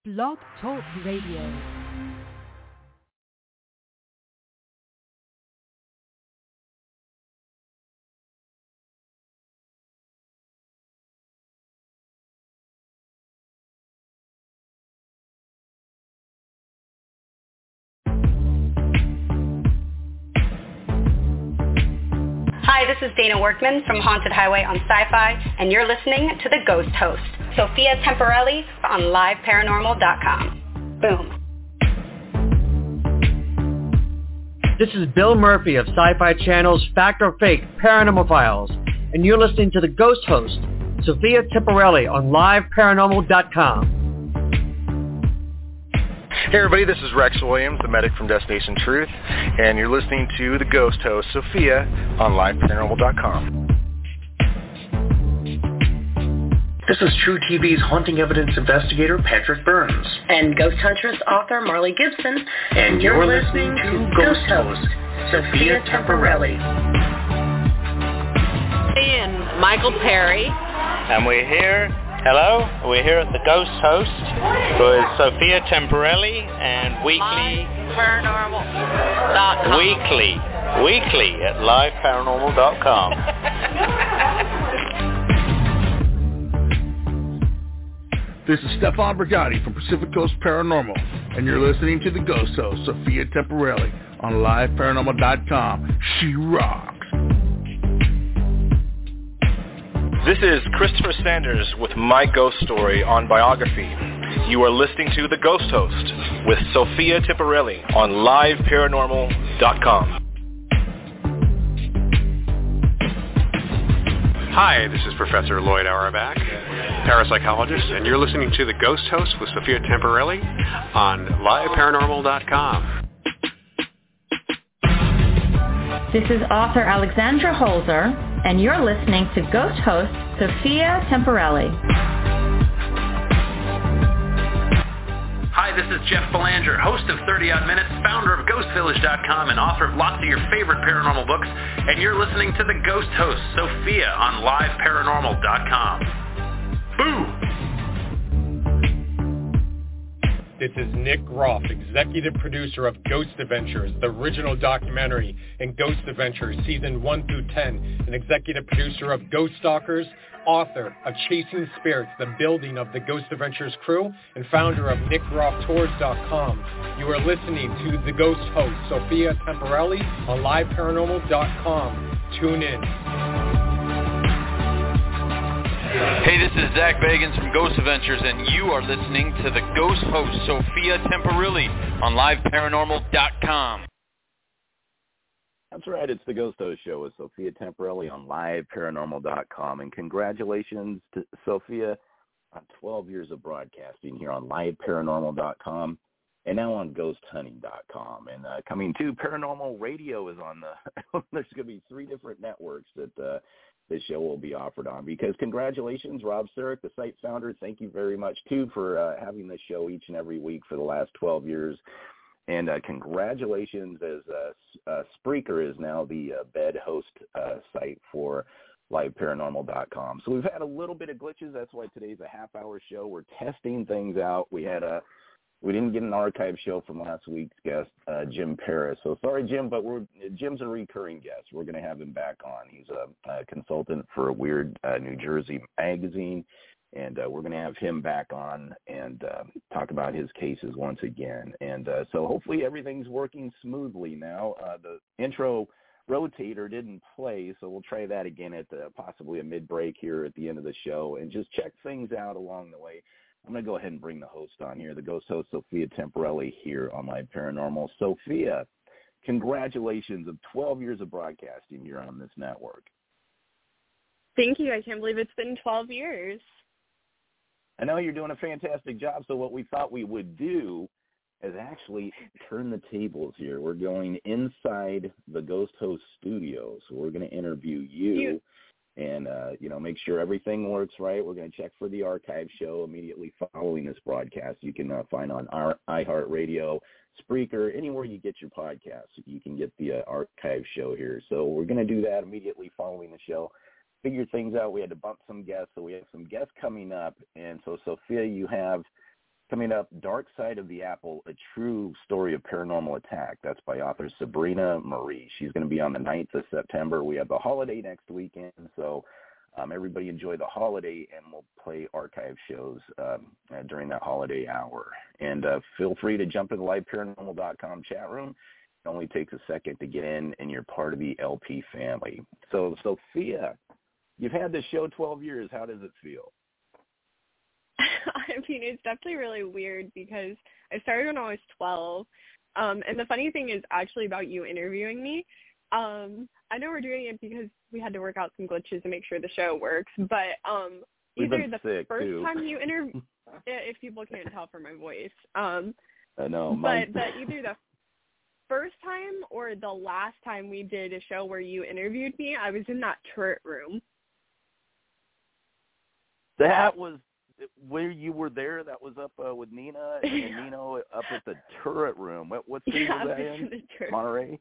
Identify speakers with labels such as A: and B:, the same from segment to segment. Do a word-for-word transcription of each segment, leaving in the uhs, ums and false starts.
A: Blog Talk Radio.
B: Hi, this is Dana Workman from Haunted Highway on Sci-Fi, and you're listening to The Ghost Host, Sophia Temporelli on live paranormal dot com. Boom.
C: This is Bill Murphy of Sci-Fi Channel's Fact or Fake Paranormal Files, and you're listening to The Ghost Host, Sophia Temporelli on live paranormal dot com.
D: Hey everybody, this is Rex Williams, the medic from Destination Truth, and you're listening to The Ghost Host, Sophia, on live paranormal dot com.
E: This is True T V's haunting evidence investigator, Patrick Burns.
F: And Ghost Huntress author, Marley Gibson.
E: And, and you're, you're listening, listening to Ghost Host, Sophia Temporelli.
F: And Michael Perry.
G: And we're here. Hello, we're here at the Ghost Host with Sophia Temporelli and weekly
F: paranormal dot com.
G: Weekly, weekly at live paranormal dot com.
H: This is Stefan Brigatti from Pacific Coast Paranormal, and you're listening to the Ghost Host, Sophia Temporelli, on live paranormal dot com. She rocks.
D: This is Christopher Sanders with My Ghost Story on Biography. You are listening to The Ghost Host with Sophia Temporelli on live paranormal dot com.
I: Hi, this is Professor Lloyd Auerbach, parapsychologist, and you're listening to The Ghost Host with Sophia Temporelli on live paranormal dot com.
J: This is author Alexandra Holzer, and you're listening to Ghost Host Sophia Temporelli.
E: Hi, this is Jeff Belanger, host of thirty odd Minutes, founder of ghost village dot com, and author of lots of your favorite paranormal books, and you're listening to The Ghost Host, Sophia, on live paranormal dot com. Boo!
K: This is Nick Groff, executive producer of Ghost Adventures, the original documentary, and Ghost Adventures Season one through ten, and executive producer of Ghost Stalkers, author of Chasing Spirits, the building of the Ghost Adventures crew, and founder of Nick Groff Tours dot com. You are listening to The Ghost Host, Sophia Temporelli, on live paranormal dot com. Tune in.
L: Hey, this is Zach Bagans from Ghost Adventures, and you are listening to the Ghost Host, Sophia Temporelli, on live paranormal dot com.
M: That's right, it's the Ghost Host Show with Sophia Temporelli on live paranormal dot com, and congratulations to Sophia on twelve years of broadcasting here on live paranormal dot com and now on ghost hunting dot com. And uh, coming to Paranormal Radio is on the, there's going to be three different networks that uh, this show will be offered on, because congratulations, Rob Sarek, the site founder. Thank you very much, too, for uh, having this show each and every week for the last twelve years. And uh, congratulations, as uh, uh, Spreaker is now the uh, bed host uh, site for live paranormal dot com. So we've had a little bit of glitches. That's why today's a half-hour show. We're testing things out. We had a We didn't get an archive show from last week's guest, uh, Jim Paris. So sorry, Jim, but we're Jim's a recurring guest. We're going to have him back on. He's a, a consultant for a Weird uh, New Jersey magazine, and uh, we're going to have him back on and uh, talk about his cases once again. And uh, so hopefully everything's working smoothly now. Uh, the intro rotator didn't play, so we'll try that again at the, possibly a mid-break here at the end of the show and just check things out along the way. I'm going to go ahead and bring the host on here, the ghost host, Sophia Temporelli, here on Live Paranormal. Sophia, congratulations of twelve years of broadcasting here on this network.
N: Thank you. I can't believe it's been twelve years.
M: I know you're doing a fantastic job, so what we thought we would do is actually turn the tables here. We're going inside the Ghost Host studio, so we're going to interview you. you- And, uh, you know, make sure everything works right. We're going to check for the archive show immediately following this broadcast. You can uh, find on our iHeartRadio, Spreaker, anywhere you get your podcasts. You can get the uh, archive show here. So we're going to do that immediately following the show. Figure things out. We had to bump some guests, so we have some guests coming up. And so, Sophia, you have Coming up, Dark Side of the Apple, A True Story of Paranormal Attack. That's by author Sabrina Marie. She's going to be on the ninth of September. We have the holiday next weekend, so um, everybody enjoy the holiday, and we'll play archive shows um, uh, during that holiday hour. And uh, feel free to jump in the live paranormal dot com chat room. It only takes a second to get in, and you're part of the L P family. So, Sophia, you've had this show twelve years. How does it feel?
N: I mean, it's definitely really weird because I started when I was twelve. Um, and the funny thing is actually about you interviewing me. Um, I know we're doing it because we had to work out some glitches to make sure the show works. But um, either the first
M: too.
N: time you interview, if people can't tell from my voice, um,
M: I know.
N: But, but either the first time or the last time we did a show where you interviewed me, I was in that turret room.
M: That was where you were there. That was up uh, with Nina and yeah. Nino up at the turret room. What what city
N: yeah,
M: was that in? Monterey?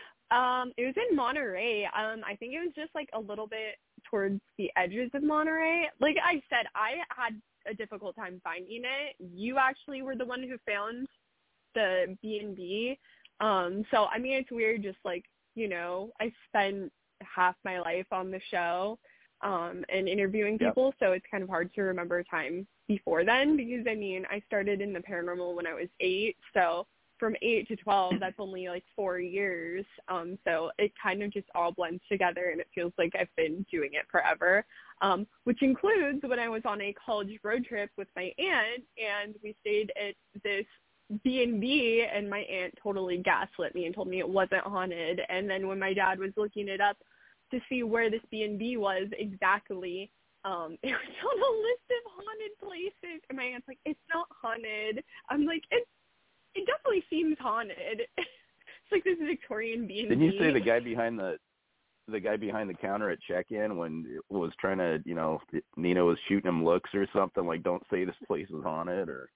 N: Um, it was in Monterey. Um, I think it was just like a little bit towards the edges of Monterey. Like I said, I had a difficult time finding it. You actually were the one who found the B and B. Um, so I mean, it's weird. Just like, you know, I spent half my life on the show. Um, and interviewing people, yep. So it's kind of hard to remember time before then because, I mean, I started in the paranormal when I was eight, so from eight to twelve, that's only like four years, um, so it kind of just all blends together, and it feels like I've been doing it forever, um, which includes when I was on a college road trip with my aunt, and we stayed at this B and B, and my aunt totally gaslit me and told me it wasn't haunted, and then when my dad was looking it up, to see where this B and B was exactly. Um, it was on a list of haunted places. And my aunt's like, it's not haunted. I'm like, it it definitely seems haunted. It's like this Victorian B and B.
M: Didn't you say the guy behind the the guy behind the counter at check-in when it was trying to, you know, Nina was shooting him looks or something, like, don't say this place is haunted? Or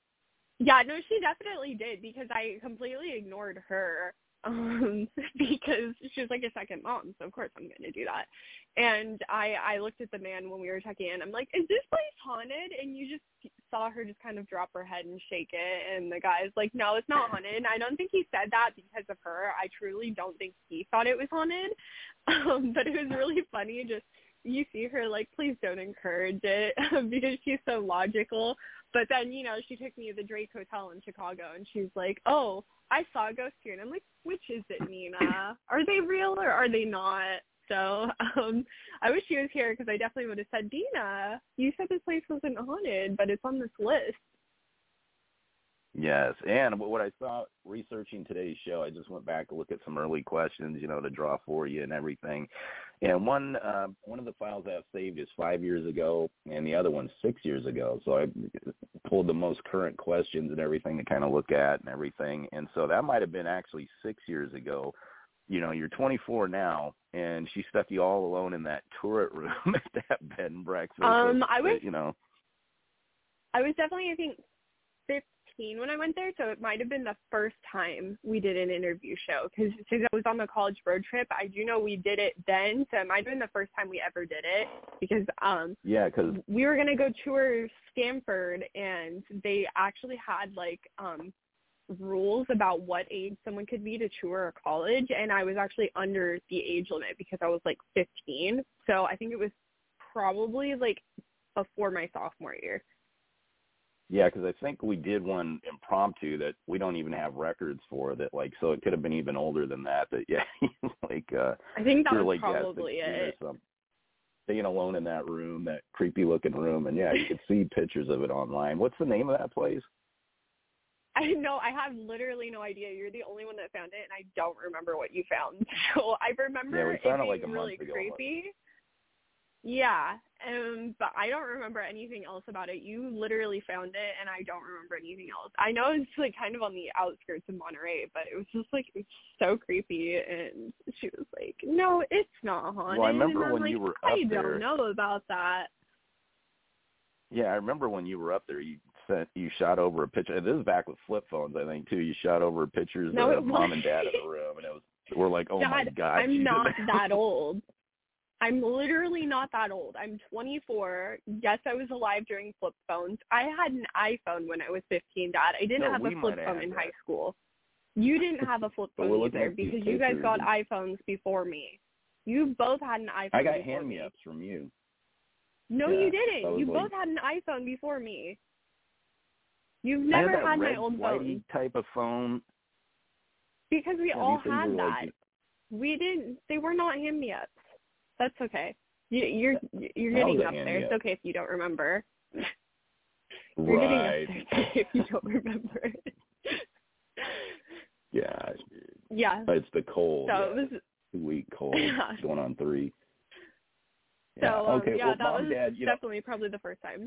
N: Yeah, no, she definitely did because I completely ignored her. Um, because she was like a second mom, so of course I'm going to do that. And I, I looked at the man when we were checking in. I'm like, is this place haunted? And you just saw her just kind of drop her head and shake it. And the guy's like, no, it's not haunted. And I don't think he said that because of her. I truly don't think he thought it was haunted. Um, but it was really funny. Just you see her like, please don't encourage it because she's so logical. But then, you know, she took me to the Drake Hotel in Chicago, and she's like, oh, I saw a ghost here. And I'm like, which is it, Nina? Are they real or are they not? So um, I wish she was here because I definitely would have said, Dina, you said this place wasn't haunted, but it's on this list.
M: Yes, and what I saw researching today's show, I just went back to look at some early questions, you know, to draw for you and everything. And one uh, one of the files I have saved is five years ago, and the other one's six years ago. So I pulled the most current questions and everything to kind of look at and everything. And so that might have been actually six years ago. You know, you're twenty-four now, and she stuck you all alone in that turret room at that bed and breakfast.
N: Um, I was,
M: you know,
N: I was definitely, I think, fifteen when I went there, so it might have been the first time we did an interview show, because since I was on the college road trip, I do know we did it then, so it might have been the first time we ever did it, because um,
M: yeah, because
N: we were going to go tour Stanford, and they actually had, like, um, rules about what age someone could be to tour a college, and I was actually under the age limit because I was, like, fifteen, so I think it was probably, like, before my sophomore year.
M: Yeah, because I think we did one impromptu that we don't even have records for that, like, so it could have been even older than that. That yeah, like uh,
N: I think that was
M: like,
N: probably
M: yeah,
N: it.
M: Staying alone in that room, that creepy looking room, and yeah, you could see pictures of it online. What's the name of that place?
N: I know, I have literally no idea. You're the only one that found it, and I don't remember what you found. So I remember
M: yeah, we
N: it
M: found
N: being
M: it like a
N: really
M: month ago.
N: creepy. Yeah, um, but I don't remember anything else about it. You literally found it, and I don't remember anything else. I know it's like kind of on the outskirts of Monterey, but it was just like it's so creepy. And she was like, "No, it's not haunted."
M: Well, I remember
N: and I'm
M: when
N: like,
M: you were up
N: I
M: there.
N: don't know about that.
M: Yeah, I remember when you were up there. You sent you shot over a picture. This is back with flip phones, I think, too. You shot over pictures
N: no,
M: of mom and dad in the room, and it was we're like, oh
N: Dad,
M: my god,
N: I'm not that old. I'm literally not that old. I'm twenty-four. Yes, I was alive during flip phones. I had an iPhone when I was fifteen, Dad. I didn't
M: no,
N: have a flip phone in
M: that.
N: high school. You didn't have a flip phone either because you guys got iPhones before me. You both had an iPhone
M: I got
N: before me.
M: hand-me-ups from you.
N: No,
M: yeah,
N: you didn't. You
M: like,
N: both had an iPhone before me. You've never
M: I had, that
N: had
M: red
N: my old
M: phone.
N: phone.
M: type of phone.
N: Because we
M: yeah,
N: all had that.
M: Like,
N: we didn't. They were not hand-me-ups. That's okay. You, you're you're getting up there. It's okay if you don't remember. You're
M: right.
N: getting up there if you don't remember.
M: yeah.
N: Yeah.
M: It's the cold.
N: So
M: yeah.
N: it was
M: two-week cold.
N: Yeah.
M: Going on three.
N: So
M: yeah.
N: um,
M: okay.
N: yeah,
M: well,
N: that
M: Mom,
N: was
M: Dad, you
N: definitely
M: know,
N: probably the first time.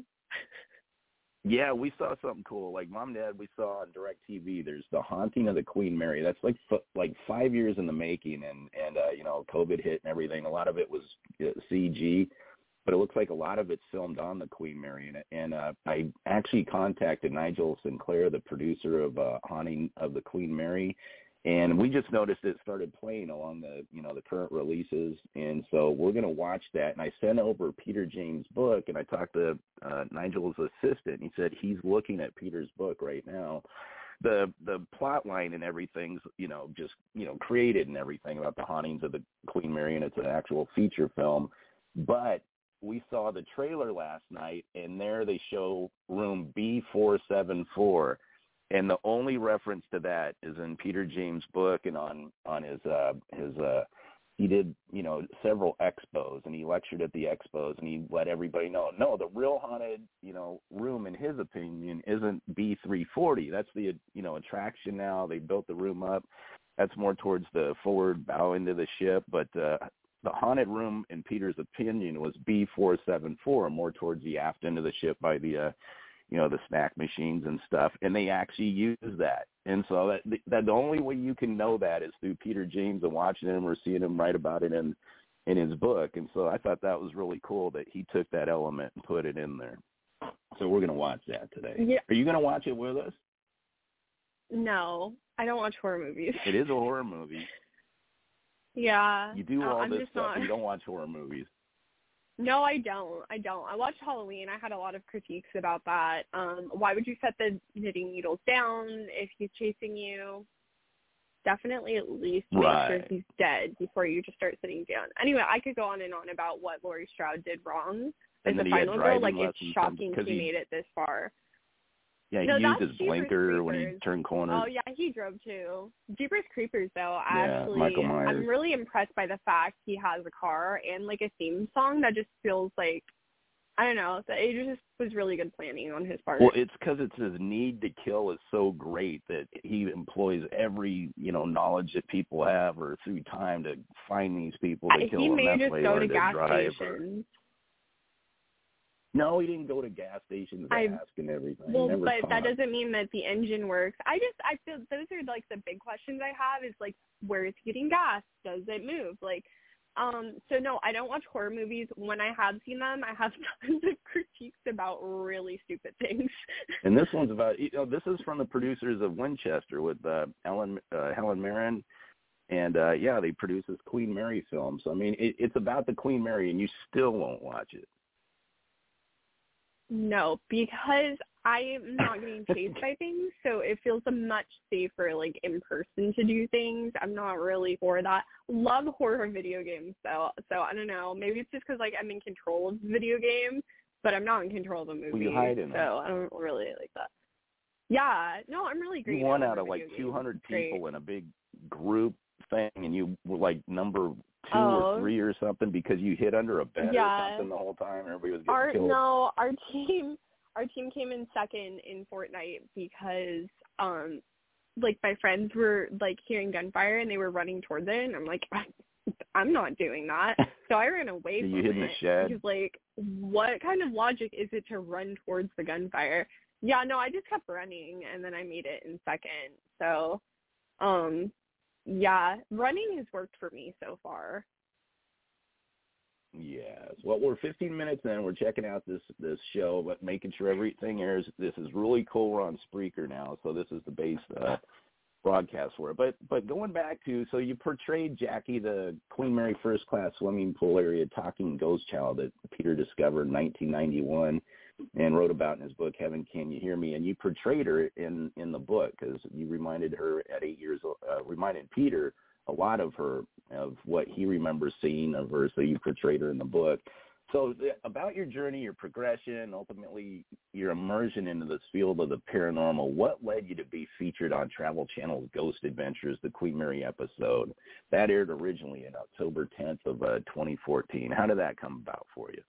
M: Yeah, we saw something cool. Like Mom, Dad, we saw on DirecTV. There's the Haunting of the Queen Mary. That's like f- like five years in the making, and and uh, you know, COVID hit and everything. A lot of it was uh, C G, but it looks like a lot of it's filmed on the Queen Mary. And, and uh, I actually contacted Nigel Sinclair, the producer of uh, Haunting of the Queen Mary, and we just noticed it started playing along the, you know, the current releases. And so we're going to watch that. And I sent over Peter James' book, and I talked to uh, Nigel's assistant. And he said he's looking at Peter's book right now. The the plot line and everything's, you know, just, you know, created and everything about the hauntings of the Queen Mary, and it's an actual feature film. But we saw the trailer last night, and there they show room B four seven four. And the only reference to that is in Peter James' book and on, on his, uh, his, uh, he did, you know, several expos, and he lectured at the expos, and he let everybody know, no, the real haunted, you know, room, in his opinion, isn't B three forty. That's the, you know, attraction now. They built the room up. That's more towards the forward bow into the ship. But uh, the haunted room, in Peter's opinion, was B four seven four, more towards the aft end of the ship by the, uh, you know, the snack machines and stuff, and they actually use that. And so that, that the only way you can know that is through Peter James and watching him or seeing him write about it in, in his book. And so I thought that was really cool that he took that element and put it in there. So we're going to watch that today.
N: Yeah.
M: Are you going to watch it with us?
N: No, I don't watch horror movies.
M: It is a horror movie.
N: Yeah.
M: You do
N: uh,
M: all
N: I'm
M: this
N: just
M: stuff,
N: not...
M: and you don't watch horror movies.
N: No, I don't. I don't. I watched Halloween. I had a lot of critiques about that. Um, why would you set the knitting needles down if he's chasing you? Definitely at least make
M: right.
N: sure he's dead before you just start sitting down. Anyway, I could go on and on about what Laurie Strode did wrong as a final girl. Like, it's shocking he, he made it this far.
M: Yeah, he
N: no,
M: used his
N: Jeepers
M: blinker
N: Creepers.
M: when he turned corners.
N: Oh, yeah, he drove too. Jeepers Creepers, though,
M: yeah,
N: actually,
M: Michael Myers.
N: I'm really impressed by the fact he has a car and, like, a theme song that just feels like, I don't know, that it just was really good planning on his part.
M: Well, it's because it's his need to kill is so great that he employs every, you know, knowledge that people have or through time to find these people to
N: I,
M: kill
N: he
M: them.
N: may
M: That's
N: just
M: way
N: go to
M: to
N: gas
M: drive
N: stations.
M: Or... No, he didn't go to gas stations to
N: I,
M: ask and everything.
N: Well,
M: Never
N: but
M: caught.
N: that doesn't mean that the engine works. I just, I feel those are like the big questions I have is like, where is he getting gas? Does it move? Like, um, so no, I don't watch horror movies. When I have seen them, I have tons of critiques about really stupid things.
M: And this one's about, you know, this is from the producers of Winchester with uh, Ellen, uh, Helen Mirren. And, uh, yeah, they produce this Queen Mary film. So, I mean, it, it's about the Queen Mary, and you still won't watch it.
N: No, because I am not getting chased by things, so it feels much safer, like, in person to do things. I'm not really for that. Love horror video games, though, so I don't know. Maybe it's just because, like, I'm in control of the video game, but I'm not in control of the movie,
M: well, you hide in
N: so
M: them.
N: I don't really like that. Yeah, no, I'm really great.
M: You won
N: at
M: out of, like, two hundred
N: games.
M: people great. in a big group thing, and you were, like, number two
N: oh.
M: or three or something because you hid under a bed
N: yeah.
M: or something the whole time. Everybody was getting
N: our,
M: killed.
N: No, our team... Our team came in second in Fortnite because, um, like, my friends were, like, hearing gunfire and they were running towards it. And I'm like, I'm not doing that. So I ran away
M: so
N: from
M: you hid
N: it.
M: in the shed?
N: Because, like, what kind of logic is it to run towards the gunfire? Yeah, no, I just kept running, and then I made it in second. So, um, yeah, running has worked for me so far.
M: Yes. Well, we're fifteen minutes in. We're checking out this this show, but making sure everything airs. This is really cool. We're on Spreaker now, so this is the base uh, broadcasts were. But but going back to, so you portrayed Jackie, the Queen Mary First Class Swimming Pool Area talking ghost child that Peter discovered in nineteen ninety-one and wrote about in his book, Heaven, Can You Hear Me? And you portrayed her in, in the book because you reminded her at eight years old, uh, reminded Peter a lot of her, of what he remembers seeing of her, so you portrayed her in the book. So th- about your journey, your progression, ultimately your immersion into this field of the paranormal, what led you to be featured on Travel Channel's Ghost Adventures, the Queen Mary episode? That aired originally in October tenth of uh, twenty fourteen. How did that come about for you?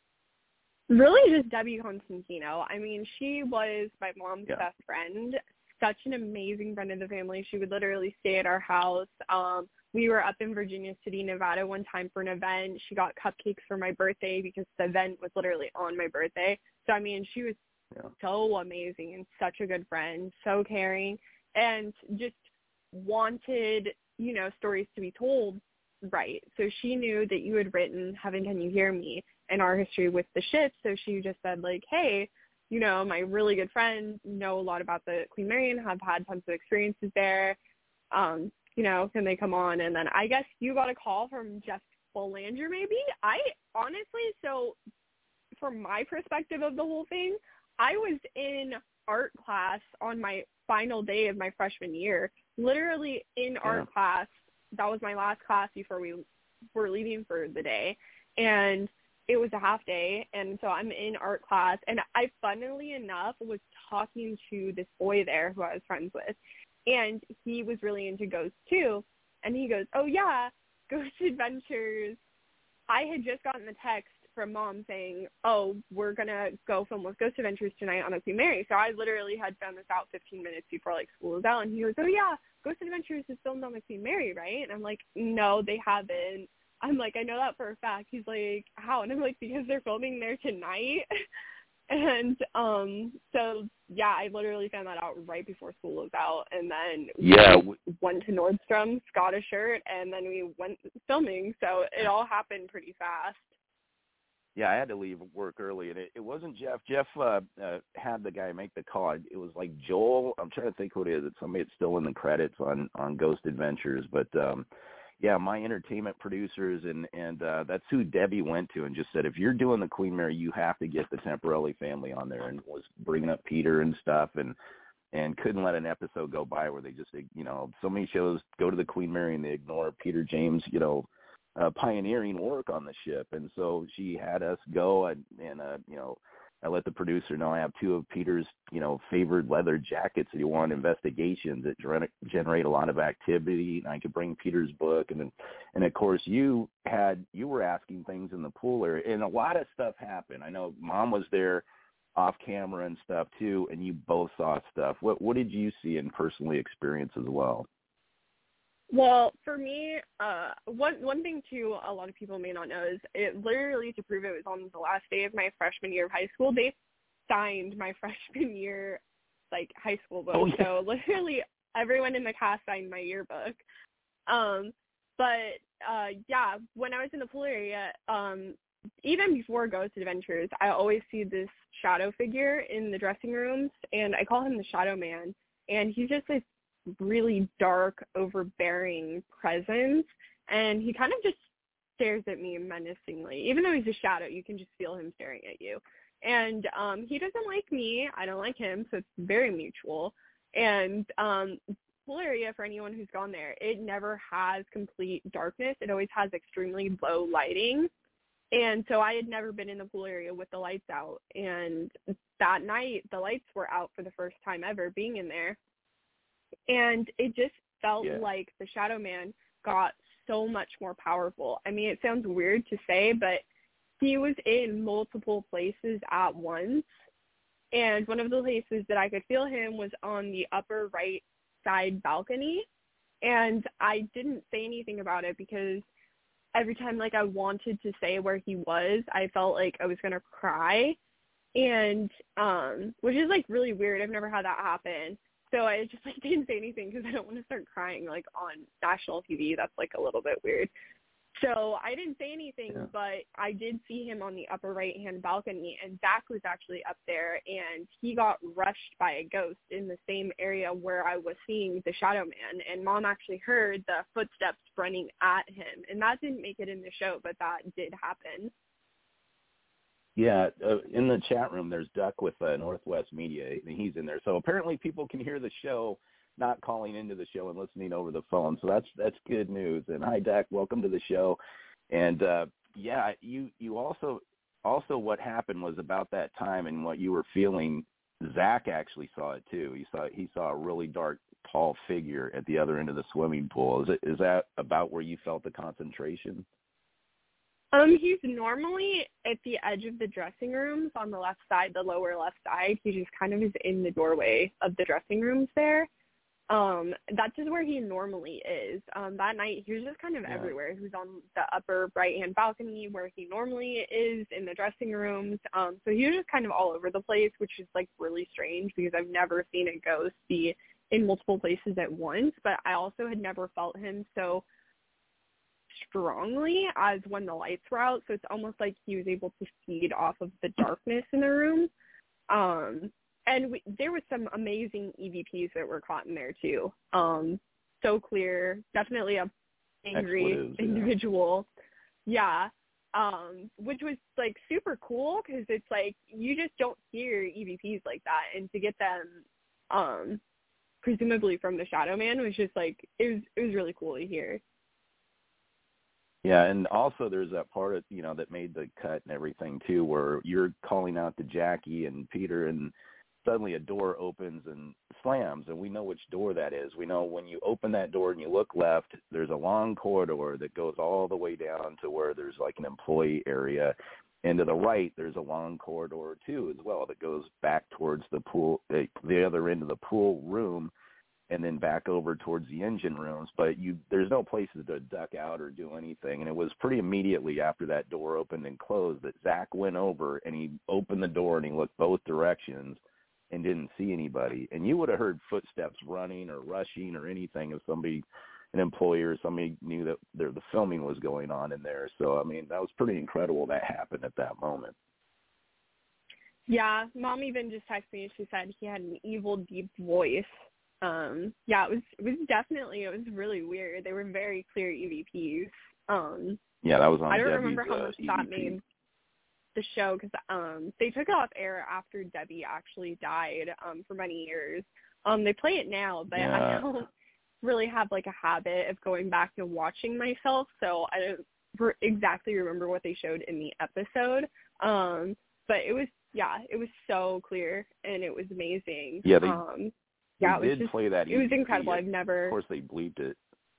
N: Really just Debbie Constantino. I mean, she was my mom's
M: yeah.
N: best friend, such an amazing friend of the family. She would literally stay at our house. Um, we were up in Virginia City, Nevada one time for an event. She got cupcakes for my birthday because the event was literally on my birthday. So, I mean, she was yeah. so amazing and such a good friend, so caring, and just wanted, you know, stories to be told right. So she knew that you had written Heaven, Can You Hear Me? And our history with the ship. So she just said, like, hey, you know, my really good friends know a lot about the Queen Mary and have had tons of experiences there. Um, you know, can they come on? And then I guess you got a call from Jeff Belanger, maybe. I honestly, so from my perspective of the whole thing, I was in art class on my final day of my freshman year, literally in yeah. art class. That was my last class before we were leaving for the day. And it was a half day, and so I'm in art class, and I, funnily enough, was talking to this boy there who I was friends with, and he was really into ghosts too, and he goes, oh yeah, Ghost Adventures. I had just gotten the text from Mom saying, oh, we're going to go film with Ghost Adventures tonight on the Queen Mary, so I literally had found this out fifteen minutes before, like, school was out, and he goes, oh yeah, Ghost Adventures is filmed on the Queen Mary, right? And I'm like, no, they haven't. I'm like, I know that for a fact. He's like, how? And I'm like, because they're filming there tonight. and um, so, yeah, I literally found that out right before school was out. And then
M: yeah.
N: we went to Nordstrom's, got a shirt, and then we went filming. So it all happened pretty fast.
M: Yeah, I had to leave work early, and it, it wasn't Jeff. Jeff uh, uh, had the guy make the call. It was like Joel. I'm trying to think who it is. It's somebody that's still in the credits on, on Ghost Adventures. But, um, yeah, my entertainment producers, and, and uh, that's who Debbie went to and just said, if you're doing the Queen Mary, you have to get the Temporelli family on there, and was bringing up Peter and stuff, and and couldn't let an episode go by where they just, you know, so many shows go to the Queen Mary and they ignore Peter James, you know, uh, pioneering work on the ship. And so she had us go, and, and uh, you know, I let the producer know I have two of Peter's, you know, favored leather jackets that he wanted investigations that generate a lot of activity. And I could bring Peter's book. And then, and of course, you had, you were asking things in the pool area, and a lot of stuff happened. I know Mom was there off camera and stuff too, and you both saw stuff. What, what did you see and personally experience as well?
N: Well, for me, uh, one one thing too, a lot of people may not know is it literally, to prove it was on the last day of my freshman year of high school, they signed my freshman year, like, high school book. Oh, yeah. So literally everyone in the cast signed my yearbook. Um, but uh, yeah, when I was in the pool area, um, even before Ghost Adventures, I always see this shadow figure in the dressing rooms, and I call him the Shadow Man. And he's just this really dark, overbearing presence, and he kind of just stares at me menacingly. Even though he's a shadow, you can just feel him staring at you. And um, he doesn't like me. I don't like him, so it's very mutual. And um, pool area, for anyone who's gone there, it never has complete darkness. It always has extremely low lighting. And so I had never been in the pool area with the lights out. And that night, the lights were out for the first time ever being in there. And it just felt yeah. like the Shadow Man got so much more powerful. I mean, it sounds weird to say, but he was in multiple places at once. And one of the places that I could feel him was on the upper right side balcony. And I didn't say anything about it because every time, like, I wanted to say where he was, I felt like I was going to cry. And, um, which is, like, really weird. I've never had that happen. So I just, like, didn't say anything because I don't want to start crying, like, on national T V. That's, like, a little bit weird. So I didn't say anything,
M: Yeah.
N: but I did see him on the upper right-hand balcony, and Zach was actually up there, and he got rushed by a ghost in the same area where I was seeing the Shadow Man, and Mom actually heard the footsteps running at him, and that didn't make it in the show, but that did happen.
M: Yeah, uh, in the chat room, there's Duck with uh, Northwest Media, and he's in there. So apparently people can hear the show, not calling into the show and listening over the phone. So that's that's good news. And hi, Duck, welcome to the show. And uh, yeah, you you also also what happened was about that time and what you were feeling. Zach actually saw it too. He saw he saw a really dark, tall figure at the other end of the swimming pool. Is it is that about where you felt the concentration?
N: Um, he's normally at the edge of the dressing rooms on the left side, the lower left side. He just kind of is in the doorway of the dressing rooms there. Um, that's just where he normally is. Um, that night, he was just kind of
M: Yeah.
N: everywhere. He was on the upper right-hand balcony where he normally is in the dressing rooms. Um, so he was just kind of all over the place, which is, like, really strange because I've never seen a ghost be in multiple places at once. But I also had never felt him so strongly as when the lights were out. So it's almost like he was able to feed off of the darkness in the room. Um And we, there was some amazing E V Ps that were caught in there too. Um, so clear, definitely a angry
M: Expletives, yeah.
N: individual. Yeah, um, which was like super cool because it's like you just don't hear E V Ps like that, and to get them, um, presumably from the Shadow Man was just like it was it was really cool to hear.
M: Yeah, and also there's that part of, you know, that made the cut and everything too, where you're calling out to Jackie and Peter, and suddenly a door opens and slams, and we know which door that is. We know when you open that door and you look left, there's a long corridor that goes all the way down to where there's like an employee area. And to the right, there's a long corridor too as well that goes back towards the pool, the other end of the pool room, and then back over towards the engine rooms. But you, there's no places to duck out or do anything. And it was pretty immediately after that door opened and closed that Zach went over and he opened the door and he looked both directions and didn't see anybody. And you would have heard footsteps running or rushing or anything if somebody, an employee or somebody knew that there, the filming was going on in there. So, I mean, that was pretty incredible that happened at that moment.
N: Yeah, Mom even just texted me. She said he had an evil, deep voice. Um, yeah, it was it was definitely, it was really weird. They were very clear E V Ps. Um,
M: yeah, that was on
N: I don't
M: Debbie's,
N: remember how
M: uh,
N: much
M: E V P.
N: that made the show because um, they took it off air after Debbie actually died um, for many years. Um, they play it now, but
M: Yeah.
N: I don't really have like a habit of going back and watching myself, so I don't re- exactly remember what they showed in the episode. Um, but it was, yeah, it was so clear and it was amazing.
M: Yeah, they,
N: um, yeah,
M: they
N: it was
M: did
N: just,
M: play that.
N: it was
M: E V P.
N: incredible. I've never.
M: Of course, they bleeped it.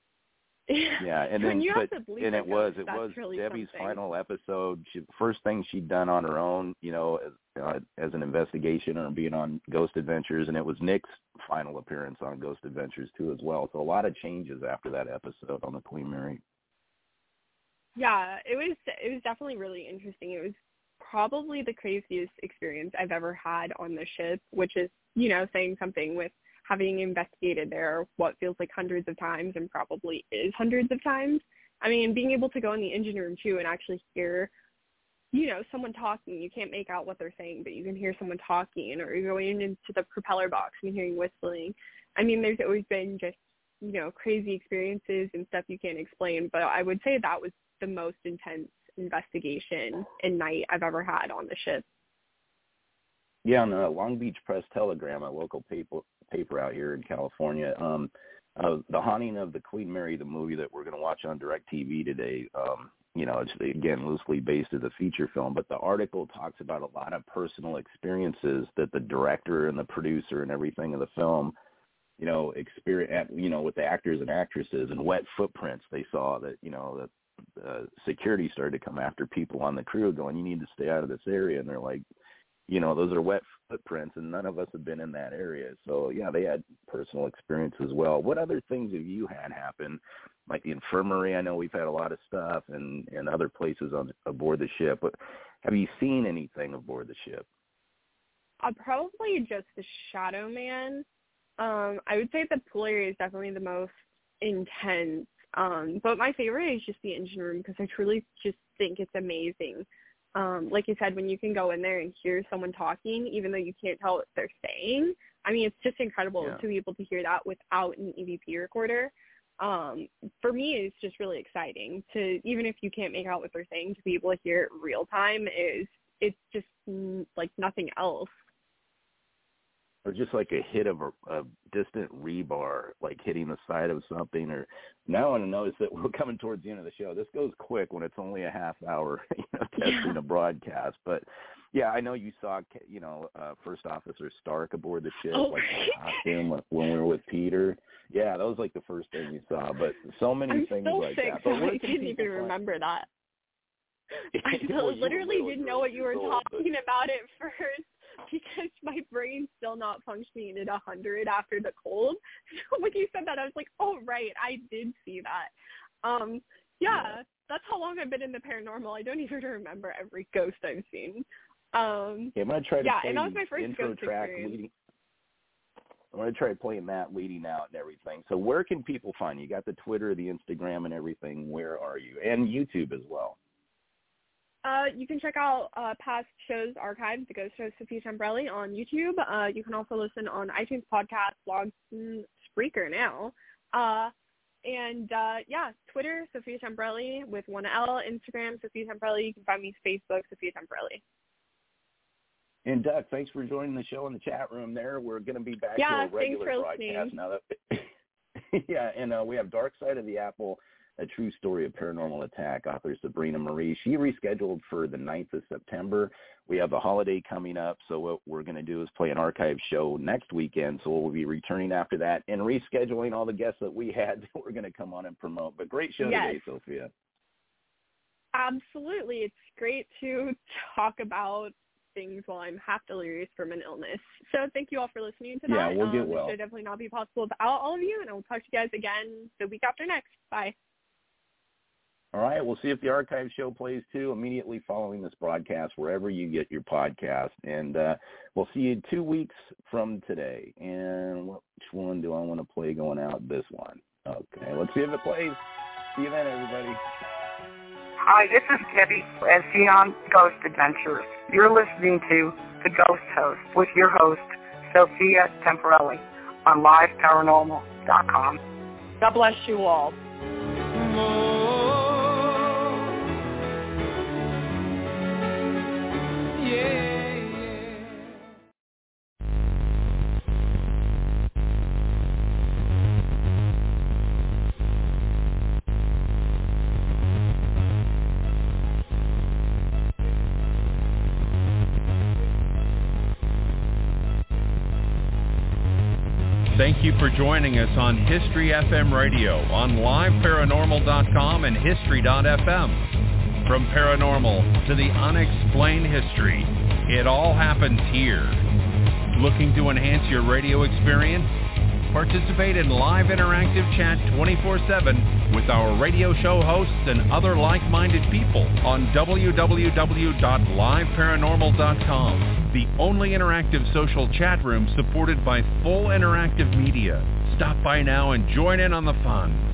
M: Yeah, and
N: when
M: then
N: you
M: but
N: have to bleep
M: and
N: a
M: it was
N: ghost,
M: it
N: that's
M: was
N: really
M: Debbie's
N: something.
M: final episode. She, first thing she'd done on her own, you know, as, uh, as an investigation or being on Ghost Adventures, and it was Nick's final appearance on Ghost Adventures too as well. So a lot of changes after that episode on the Queen Mary.
N: Yeah, it was it was definitely really interesting. It was probably the craziest experience I've ever had on the ship, which is, you know, saying something with having investigated there what feels like hundreds of times and probably is hundreds of times. I mean, being able to go in the engine room too and actually hear, you know, someone talking. You can't make out what they're saying, but you can hear someone talking, or you're going into the propeller box and hearing whistling. I mean, there's always been just, you know, crazy experiences and stuff you can't explain, but I would say that was the most intense investigation and night I've ever had on the ship.
M: Yeah, on the Long Beach Press Telegram, a local paper paper out here in California, um, uh, The Haunting of the Queen Mary, the movie that we're going to watch on DirecTV today, um, you know, it's, again, loosely based as a feature film, but the article talks about a lot of personal experiences that the director and the producer and everything of the film, you know, experience, you know, with the actors and actresses, and wet footprints they saw that, you know, that uh, security started to come after people on the crew going, you need to stay out of this area. And they're like, you know, those are wet footprints, and none of us have been in that area. So, yeah, they had personal experience as well. What other things have you had happen? Like the infirmary, I know we've had a lot of stuff, and, and other places on aboard the ship. But have you seen anything aboard the ship?
N: Uh, probably just the Shadow Man. Um, I would say the pool area is definitely the most intense. Um, but my favorite is just the engine room because I truly just think it's amazing. Um, like you said, when you can go in there and hear someone talking, even though you can't tell what they're saying, I mean, it's just incredible yeah. to be able to hear that without an E V P recorder. Um, for me, it's just really exciting to, even if you can't make out what they're saying, to be able to hear it real time is, it's just mm, like nothing else.
M: Or just like a hit of a, a distant rebar, like hitting the side of something. Or now I want to notice that we're coming towards the end of the show. This goes quick when it's only a half hour, you know, testing yeah. a broadcast. But yeah, I know you saw, you know, uh, First Officer Stark aboard the ship,
N: oh.
M: like the costume when we were with Peter. Yeah, that was like the first thing you saw. But so many
N: I'm
M: things
N: so
M: like
N: sick,
M: that.
N: So
M: but
N: I didn't even find? remember that. I
M: well,
N: literally didn't know what you were
M: old,
N: talking
M: but...
N: about at first. Because my brain's still not functioning at one hundred after the cold. So when you said that, I was like, oh, right, I did see that. Um, yeah, yeah, that's how long I've been in the paranormal. I don't even remember every ghost I've seen. Um,
M: yeah, I'm going to try to
N: yeah,
M: play
N: and that was my first
M: intro
N: ghost
M: track
N: experience.
M: leading. I'm going to try playing that leading out and everything. So where can people find you? You got the Twitter, the Instagram, and everything. Where are you? And YouTube as well.
N: Uh, you can check out uh, past shows archived, The Ghost Host Sophia Temporelli on YouTube. Uh, you can also listen on iTunes Podcast, blogs, and Spreaker now. Uh, and, uh, yeah, Twitter, Sophia Temporelli with one L. Instagram, Sophia Temporelli. You can find me Facebook, Sophia Temporelli.
M: And, Duck, thanks for joining the show in the chat room there. We're going to be back
N: yeah,
M: to a regular
N: thanks for
M: broadcast
N: listening.
M: now. That, yeah, and uh, we have Dark Side of the Apple, A True Story of Paranormal Attack, author Sabrina Marie. She rescheduled for the ninth of September. We have a holiday coming up, so what we're going to do is play an archive show next weekend, so we'll be returning after that and rescheduling all the guests that we had that we're going to come on and promote. But great show
N: yes.
M: today, Sophia.
N: Absolutely. It's great to talk about things while I'm half delirious from an illness. So thank you all for listening to that.
M: Yeah, we'll get
N: um,
M: well.
N: It should definitely not be possible without all of you, and I will talk to you guys again the week after next. Bye.
M: All right, we'll see if the archive show plays too immediately following this broadcast, wherever you get your podcast. And uh, we'll see you two weeks from today. And which one do I want to play going out? This one. Okay, let's see if it plays. See you then, everybody.
O: Hi, this is Debbie as Xenon Ghost Adventures. You're listening to The Ghost Host with your host, Sophia Temporelli, on live paranormal dot com. God bless you all.
P: Thank you for joining us on History F M Radio on live paranormal dot com and history dot f m. From paranormal to the unexplained history, it all happens here. Looking to enhance your radio experience? Participate in live interactive chat twenty-four seven with our radio show hosts and other like-minded people on w w w dot live paranormal dot com, the only interactive social chat room supported by full interactive media. Stop by now and join in on the fun.